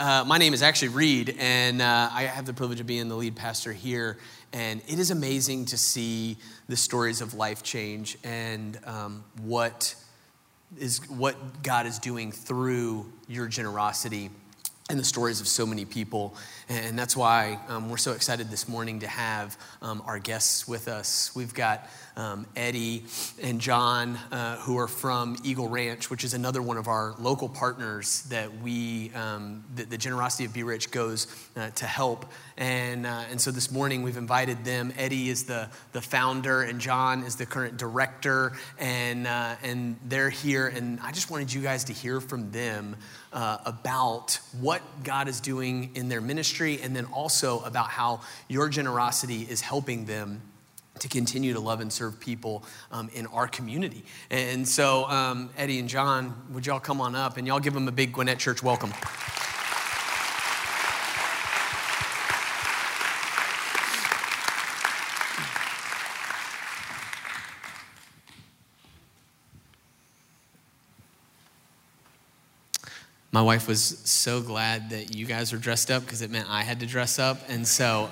My name is actually Reed, and I have the privilege of being the lead pastor here. And it is amazing to see the stories of life change and what God is doing through your generosity and the stories of so many people. And that's why we're so excited this morning to have our guests with us. We've got Eddie and John, who are from Eagle Ranch, which is another one of our local partners that the generosity of Be Rich goes to help. And so this morning we've invited them. Eddie is the founder, and John is the current director, and they're here. And I just wanted you guys to hear from them about what God is doing in their ministry, and then also about how your generosity is helping them to continue to love and serve people in our community. And so Eddie and John, would y'all come on up and y'all give them a big Gwinnett Church welcome. My wife was so glad that you guys were dressed up because it meant I had to dress up. And so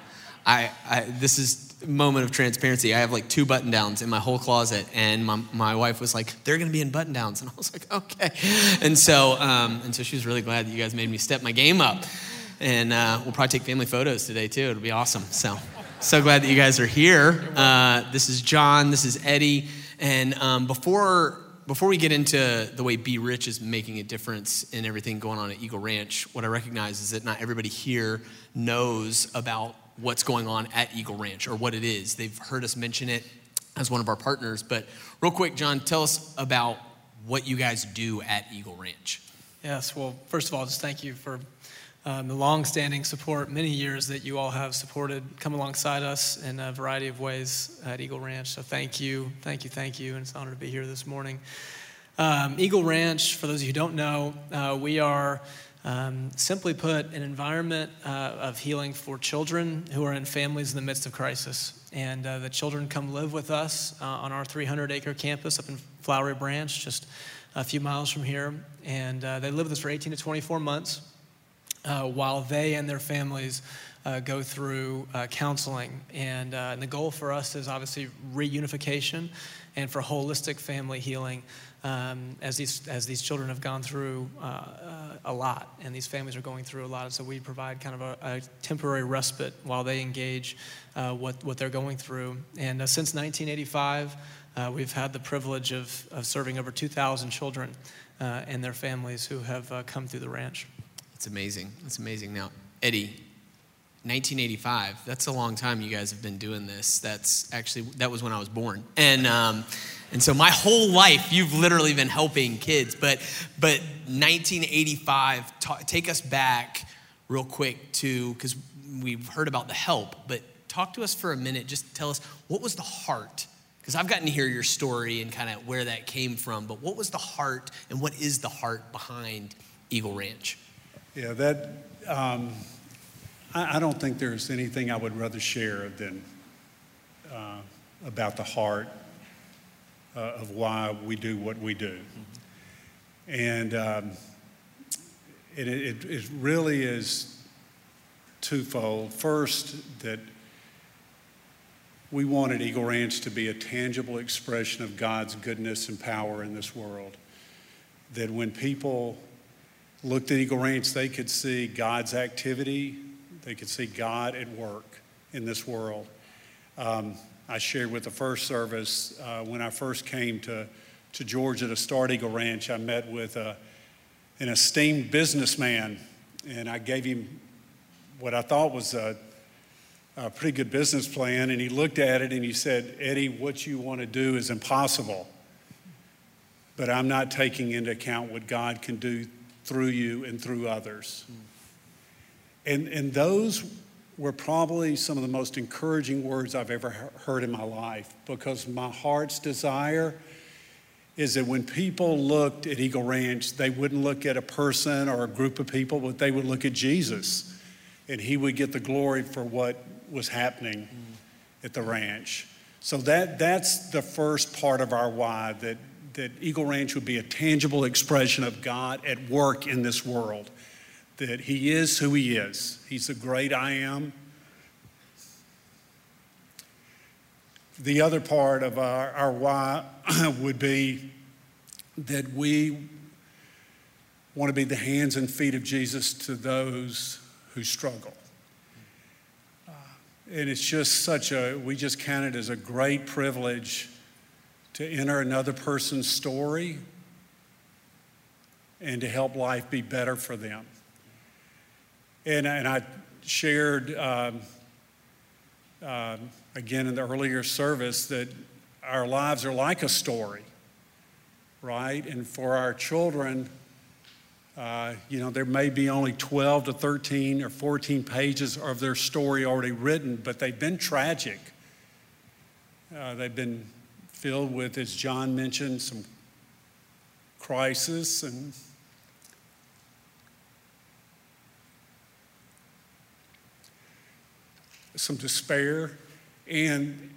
this is a moment of transparency. I have like 2 button downs in my whole closet, and my wife was like, they're going to be in button downs. And I was like, okay. And so she was really glad that you guys made me step my game up. And we'll probably take family photos today too. It'll be awesome. So glad that you guys are here. This is John, this is Eddie. And before we get into the way Be Rich is making a difference in everything going on at Eagle Ranch, what I recognize is that not everybody here knows about what's going on at Eagle Ranch or what it is. They've heard us mention it as one of our partners, but real quick, John, tell us about what you guys do at Eagle Ranch. Yes, well, first of all, just thank you for the long-standing support, many years that you all have supported, come alongside us in a variety of ways at Eagle Ranch. So thank you, and it's an honor to be here this morning. Eagle Ranch, for those of you who don't know, we are, simply put, an environment of healing for children who are in families in the midst of crisis. And the children come live with us on our 300-acre campus up in Flowery Branch, just a few miles from here. And they live with us for 18 to 24 months. While they and their families go through counseling. And the goal for us is obviously reunification and for holistic family healing as these children have gone through a lot, and these families are going through a lot. And so we provide kind of a temporary respite while they engage what they're going through. And since 1985, we've had the privilege of serving over 2,000 children and their families who have come through the ranch. It's amazing. Now, Eddie, 1985, that's a long time you guys have been doing this. That was when I was born. And so my whole life, you've literally been helping kids. But 1985, take us back real quick to, because we've heard about the help, but talk to us for a minute. Just tell us, what was the heart? Because I've gotten to hear your story and kind of where that came from, but what was the heart and what is the heart behind Eagle Ranch? Yeah, I don't think there's anything I would rather share than about the heart of why we do what we do. Mm-hmm. And it really is twofold. First, that we wanted Eagle Ranch to be a tangible expression of God's goodness and power in this world. That when people looked at Eagle Ranch, they could see God's activity. They could see God at work in this world. I shared with the first service, when I first came to Georgia to start Eagle Ranch, I met with an esteemed businessman, and I gave him what I thought was a pretty good business plan, and he looked at it and he said, "Eddie, what you want to do is impossible, but I'm not taking into account what God can do through you and through others." And those were probably some of the most encouraging words I've ever heard in my life, because my heart's desire is that when people looked at Eagle Ranch, they wouldn't look at a person or a group of people, but they would look at Jesus, and he would get the glory for what was happening at the ranch. So that's the first part of our why, that Eagle Ranch would be a tangible expression of God at work in this world. that he is who he is. He's the great I am. The other part of our why would be that we want to be the hands and feet of Jesus to those who struggle. And it's just we just count it as a great privilege to enter another person's story and to help life be better for them. And I shared, again in the earlier service, that our lives are like a story, right? And for our children, there may be only 12 to 13 or 14 pages of their story already written, but they've been tragic. They've been filled with, as John mentioned, some crisis and some despair, and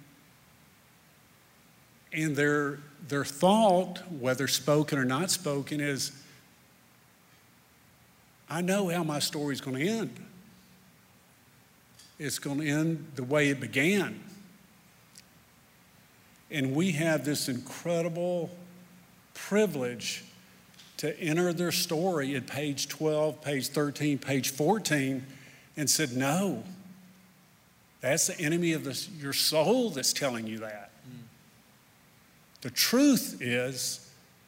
their thought, whether spoken or not spoken, is, I know how my story is going to end. It's going to end the way it began. And we have this incredible privilege to enter their story at page 12, page 13, page 14, and said, no, that's the enemy of your soul that's telling you that. The truth is,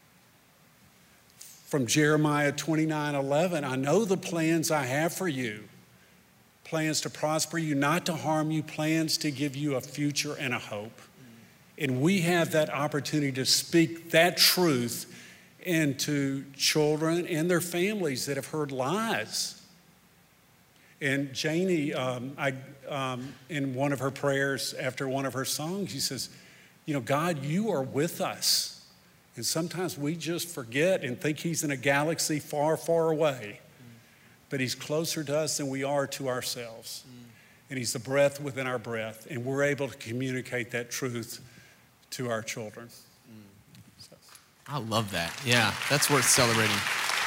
from Jeremiah 29:11, I know the plans I have for you, plans to prosper you, not to harm you, plans to give you a future and a hope. And we have that opportunity to speak that truth into children and their families that have heard lies. And Janie, in one of her prayers after one of her songs, she says, God, you are with us. And sometimes we just forget and think he's in a galaxy far, far away. But he's closer to us than we are to ourselves. And he's the breath within our breath. And we're able to communicate that truth to our children. So. I love that. Yeah, that's worth celebrating.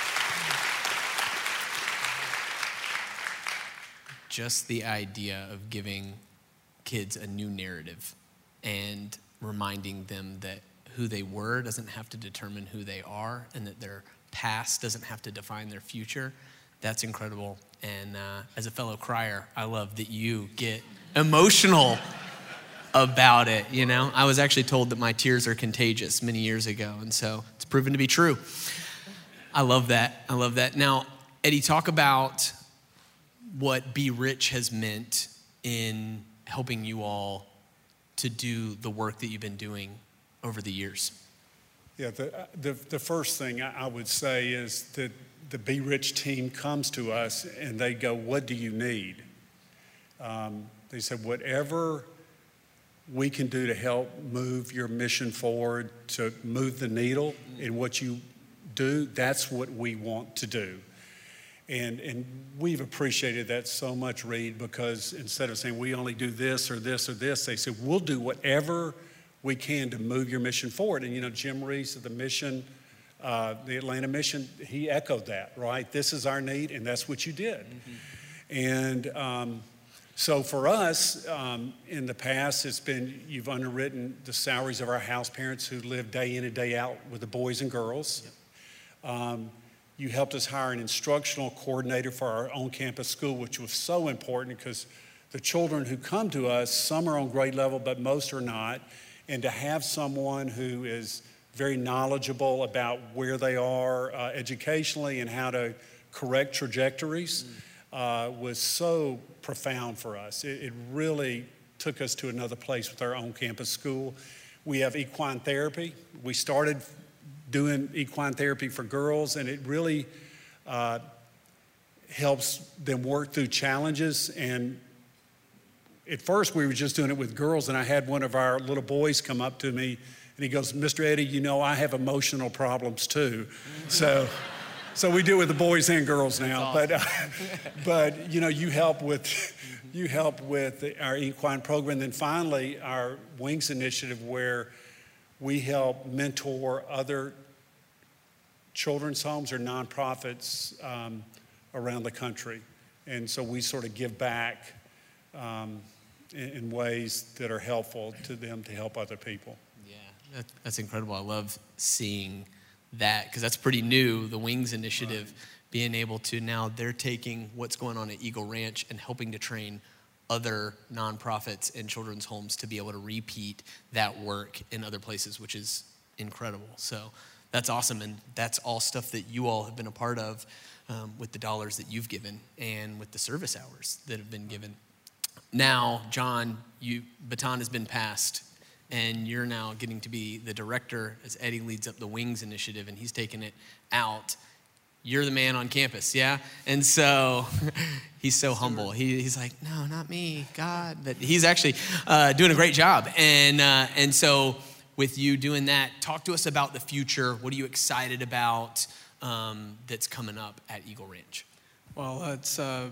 Just the idea of giving kids a new narrative and reminding them that who they were doesn't have to determine who they are, and that their past doesn't have to define their future. That's incredible. And as a fellow crier, I love that you get emotional about it. I was actually told that my tears are contagious many years ago, and so it's proven to be true. I love that. Now, Eddie, talk about what Be Rich has meant in helping you all to do the work that you've been doing over the years. Yeah, the first thing I would say is that the Be Rich team comes to us and they go, what do you need? They said, whatever we can do to help move your mission forward, to move the needle in what you do, that's what we want to do. And we've appreciated that so much, Reed, because instead of saying we only do this or this or this, they said we'll do whatever we can to move your mission forward. And Jim Reese of the mission, the Atlanta mission, he echoed that, right? This is our need, and that's what you did. Mm-hmm. And so for us, in the past, it's been, you've underwritten the salaries of our house parents who live day in and day out with the boys and girls. Yep. You helped us hire an instructional coordinator for our on-campus school, which was so important because the children who come to us, some are on grade level, but most are not. And to have someone who is very knowledgeable about where they are educationally and how to correct trajectories was so profound for us. It really took us to another place with our on-campus school. We have equine therapy. We started doing equine therapy for girls, and it really helps them work through challenges. And at first we were just doing it with girls, and I had one of our little boys come up to me and he goes, Mr. Eddie, I have emotional problems too. So we do it with the boys and girls now. Awesome. But you help with our equine program. And then finally our Wings initiative, where we help mentor other children's homes or nonprofits around the country. And so we sort of give back in ways that are helpful to them to help other people. Yeah, that's incredible. I love seeing that because that's pretty new, the Wings Initiative, right. Being able to now they're taking what's going on at Eagle Ranch and helping to train other nonprofits and children's homes to be able to repeat that work in other places, which is incredible. So that's awesome. And that's all stuff that you all have been a part of with the dollars that you've given and with the service hours that have been given. Now, John, baton has been passed, and you're now getting to be the director as Eddie leads up the Wings Initiative, and he's taking it out. You're the man on campus, yeah? And so he's so humble. He's like, no, not me, God. But he's actually doing a great job. And so with you doing that, talk to us about the future. What are you excited about that's coming up at Eagle Ranch? Well, it's, I'll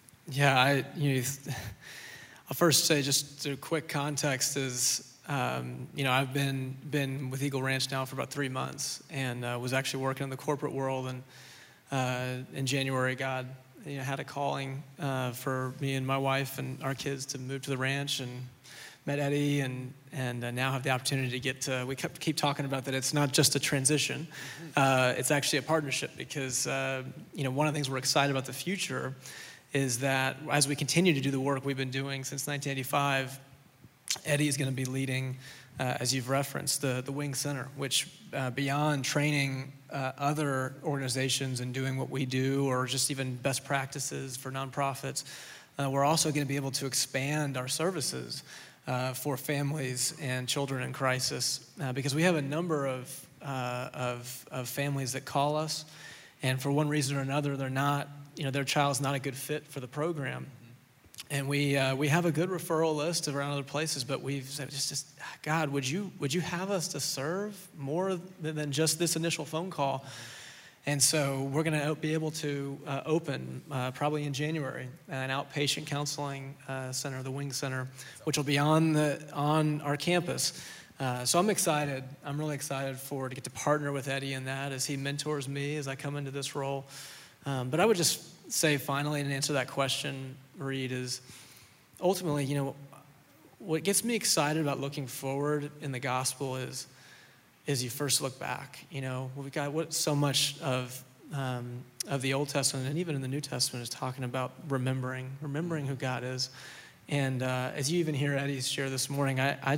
first say just a quick context is, I've been with Eagle Ranch now for about 3 months and was actually working in the corporate world. And in January, God had a calling for me and my wife and our kids to move to the ranch, and met Eddie and now have the opportunity to we keep talking about that it's not just a transition, it's actually a partnership because, one of the things we're excited about the future is that as we continue to do the work we've been doing since 1985, Eddie is going to be leading, as you've referenced, the Wings Center, which beyond training other organizations and doing what we do or just even best practices for nonprofits, we're also going to be able to expand our services for families and children in crisis because we have a number of families that call us, and for one reason or another, they're not, their child's not a good fit for the program. And we have a good referral list around other places, but we've said, just God, would you have us to serve more than just this initial phone call? And so we're going to be able to open probably in January an outpatient counseling center, the Wings Center, which will be on our campus. So I'm excited. I'm really excited to get to partner with Eddie in that as he mentors me as I come into this role. But I would just say finally, and answer that question, Reed, is ultimately, what gets me excited about looking forward in the gospel is you first look back. We've got what so much of the Old Testament and even in the New Testament is talking about remembering who God is. And as you even hear Eddie's share this morning, I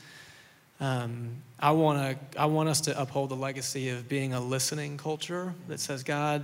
want us to uphold the legacy of being a listening culture that says, God,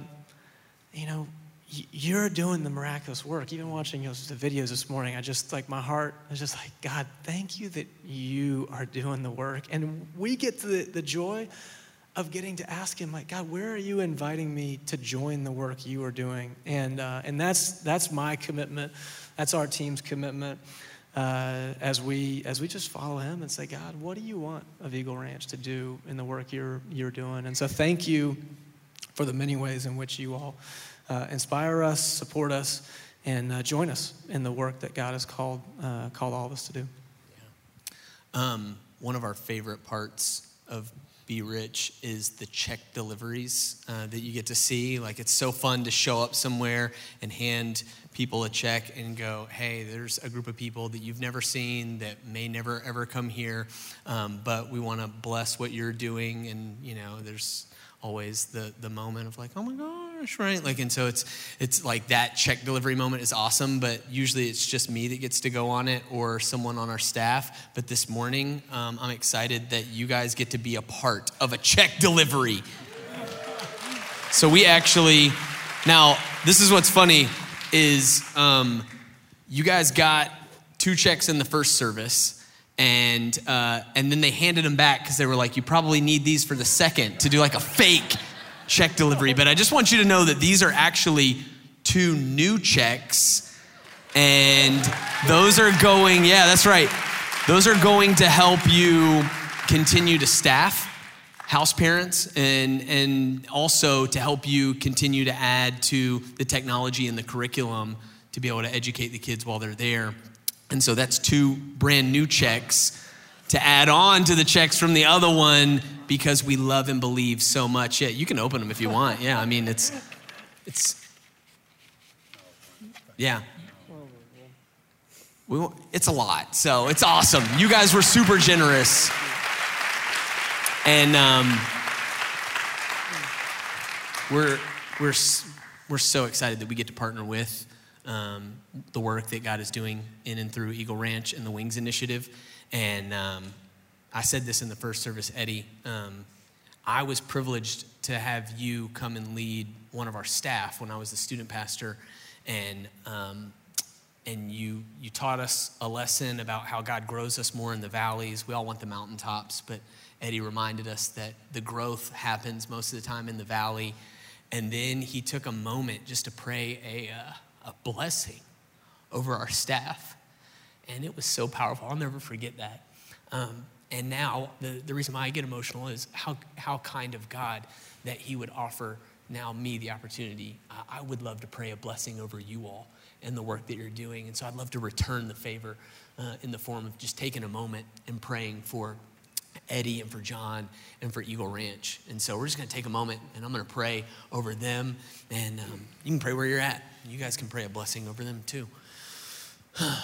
you're doing the miraculous work. Even watching the videos this morning, my heart is just like, God, thank you that you are doing the work. And we get to the joy of getting to ask him, like, God, where are you inviting me to join the work you are doing? And that's my commitment. That's our team's commitment as we just follow him and say, God, what do you want of Eagle Ranch to do in the work you're doing? And so thank you for the many ways in which you all inspire us, support us, and join us in the work that God has called all of us to do. Yeah. One of our favorite parts of Be Rich is the check deliveries that you get to see. Like, it's so fun to show up somewhere and hand people a check and go, hey, there's a group of people that you've never seen that may never ever come here, but we want to bless what you're doing. And there's always the moment of like, oh my gosh, right? Like, and so it's like that check delivery moment is awesome, but usually it's just me that gets to go on it or someone on our staff. But this morning, I'm excited that you guys get to be a part of a check delivery. So we actually, now this is what's funny is you guys got 2 checks in the first service. And then they handed them back because they were like, you probably need these for the second to do like a fake check delivery. But I just want you to know that these are actually 2 new checks. And those are going, yeah, that's right. Those are going to help you continue to staff house parents and also to help you continue to add to the technology and the curriculum to be able to educate the kids while they're there. And so that's 2 brand new checks to add on to the checks from the other one because we love and believe so much. Yeah, you can open them if you want. Yeah, I mean, it's Yeah. It's a lot, so it's awesome. You guys were super generous. And we're so excited that we get to partner with the work that God is doing in and through Eagle Ranch and the Wings Initiative. And I said this in the first service, Eddie. I was privileged to have you come and lead one of our staff when I was the student pastor, and you taught us a lesson about how God grows us more in the valleys. We all want the mountaintops, but Eddie reminded us that the growth happens most of the time in the valley. And then he took a moment just to pray a blessing over our staff. And it was so powerful. I'll never forget that. And now the reason why I get emotional is how kind of God that he would offer now me the opportunity. I would love to pray a blessing over you all and the work that you're doing. And so I'd love to return the favor in the form of just taking a moment and praying for Eddie and for John and for Eagle Ranch. And so we're just going to take a moment, and I'm going to pray over them. And you can pray where you're at. You guys can pray a blessing over them too. Well,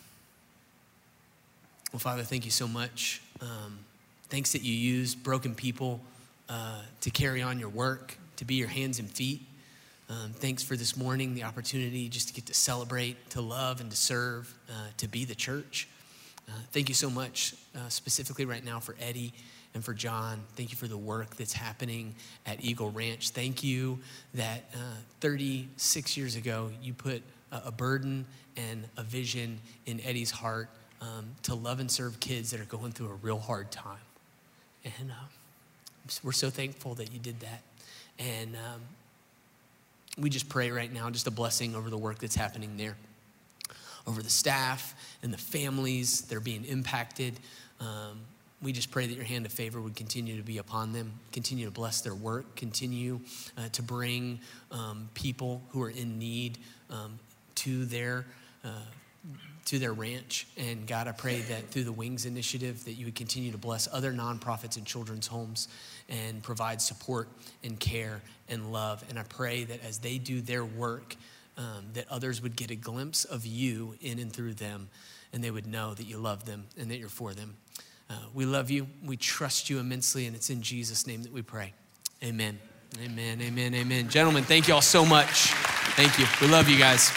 Father, thank you so much. Thanks that you use broken people to carry on your work, to be your hands and feet. Thanks for this morning, the opportunity just to get to celebrate, to love, and to serve, to be the church. Thank you so much, specifically right now for Eddie and for John. Thank you for the work that's happening at Eagle Ranch. Thank you that 36 years ago, you put a burden and a vision in Eddie's heart to love and serve kids that are going through a real hard time. And we're so thankful that you did that. And we just pray right now, just a blessing over the work that's happening there, over the staff and the families that are being impacted. We just pray that your hand of favor would continue to be upon them, continue to bless their work, continue to bring people who are in need to their ranch. And God, I pray that through the Wings Initiative that you would continue to bless other nonprofits and children's homes and provide support and care and love. And I pray that as they do their work, that others would get a glimpse of you in and through them, and they would know that you love them and that you're for them. We love you. We trust you immensely, and it's in Jesus' name that we pray. Amen. Amen, amen, amen. Gentlemen, thank you all so much. Thank you. We love you guys.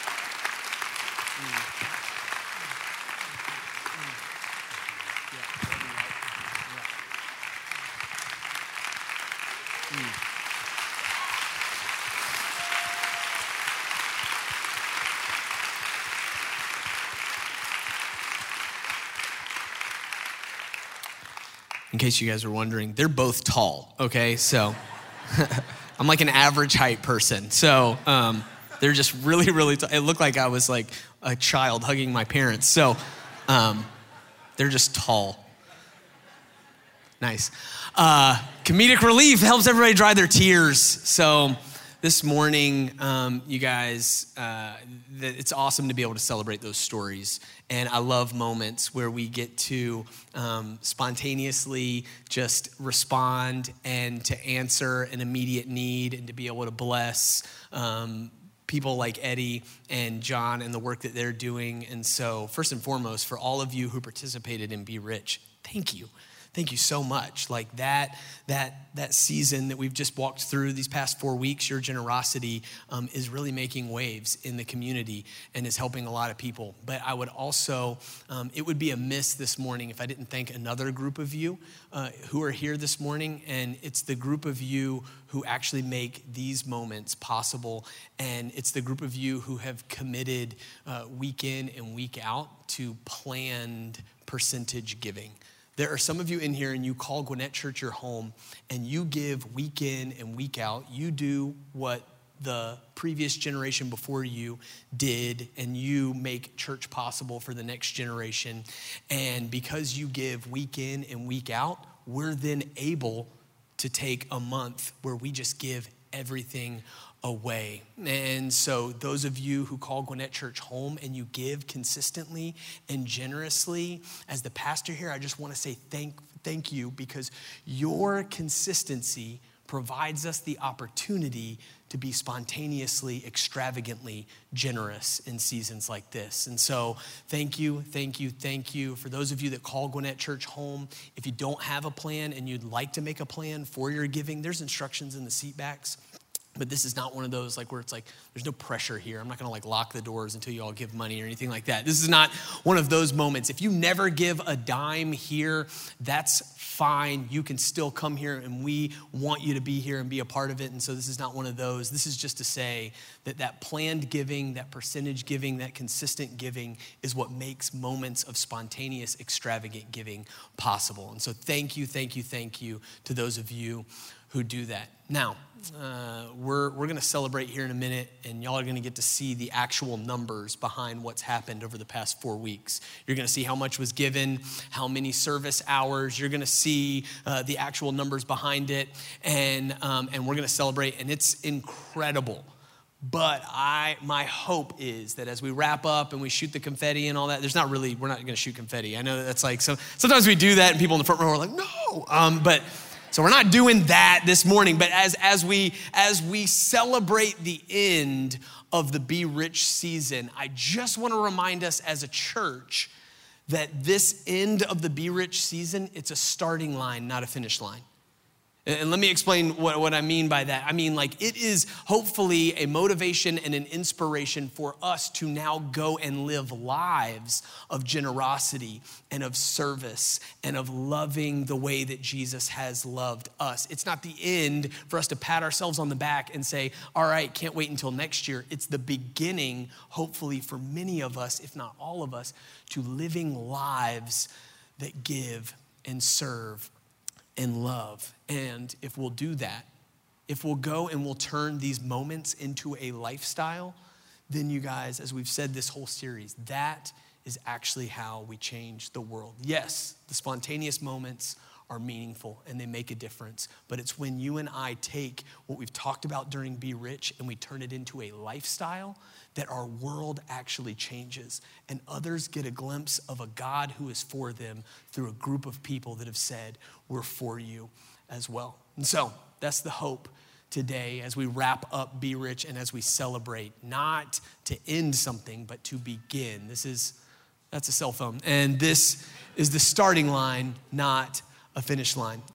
In case you guys were wondering, they're both tall, okay? So I'm like an average height person. So they're just really, really tall. It looked like I was like a child hugging my parents. So they're just tall. Nice. Comedic relief helps everybody dry their tears. So this morning, you guys, it's awesome to be able to celebrate those stories. And I love moments where we get to spontaneously just respond and to answer an immediate need and to be able to bless people like Eddie and John and the work that they're doing. And so first and foremost, for all of you who participated in Be Rich, thank you. Thank you so much. Like that season that we've just walked through these past 4 weeks, your generosity is really making waves in the community and is helping a lot of people. But I would also, it would be amiss this morning if I didn't thank another group of you who are here this morning. And it's the group of you who actually make these moments possible. And it's the group of you who have committed week in and week out to planned percentage giving. There are some of you in here and you call Gwinnett Church your home and you give week in and week out. You do what the previous generation before you did and you make church possible for the next generation. And because you give week in and week out, we're then able to take a month where we just give everything away. And so those of you who call Gwinnett Church home and you give consistently and generously, as the pastor here, I just want to say thank you, because your consistency provides us the opportunity to be spontaneously, extravagantly generous in seasons like this. And so thank you for those of you that call Gwinnett Church home. If you don't have a plan and you'd like to make a plan for your giving, there's instructions in the seat backs. But this is not one of those where it's like, there's no pressure here. I'm not gonna lock the doors until you all give money or anything like that. This is not one of those moments. If you never give a dime here, that's fine. You can still come here and we want you to be here and be a part of it. And so this is not one of those. This is just to say that planned giving, that percentage giving, that consistent giving is what makes moments of spontaneous, extravagant giving possible. And so thank you to those of you who do that. Now, we're going to celebrate here in a minute, and y'all are going to get to see the actual numbers behind what's happened over the past 4 weeks. You're going to see how much was given, how many service hours. You're going to see the actual numbers behind it, and we're going to celebrate, and it's incredible. But my hope is that as we wrap up and we shoot the confetti and all that, we're not going to shoot confetti. I know that's so sometimes we do that, and people in the front row are like, no, so we're not doing that this morning, but as we celebrate the end of the Be Rich season, I just want to remind us as a church that this end of the Be Rich season, it's a starting line, not a finish line. And let me explain what I mean by that. I mean, it is hopefully a motivation and an inspiration for us to now go and live lives of generosity and of service and of loving the way that Jesus has loved us. It's not the end for us to pat ourselves on the back and say, all right, can't wait until next year. It's the beginning, hopefully for many of us, if not all of us, to living lives that give and serve and love. And if we'll do that, if we'll go and we'll turn these moments into a lifestyle, then you guys, as we've said this whole series, that is actually how we change the world. Yes, the spontaneous moments are meaningful and they make a difference, but it's when you and I take what we've talked about during Be Rich and we turn it into a lifestyle that our world actually changes and others get a glimpse of a God who is for them through a group of people that have said, we're for you as well. And so that's the hope today as we wrap up Be Rich and as we celebrate, not to end something, but to begin. That's a cell phone. And this is the starting line, not a finish line.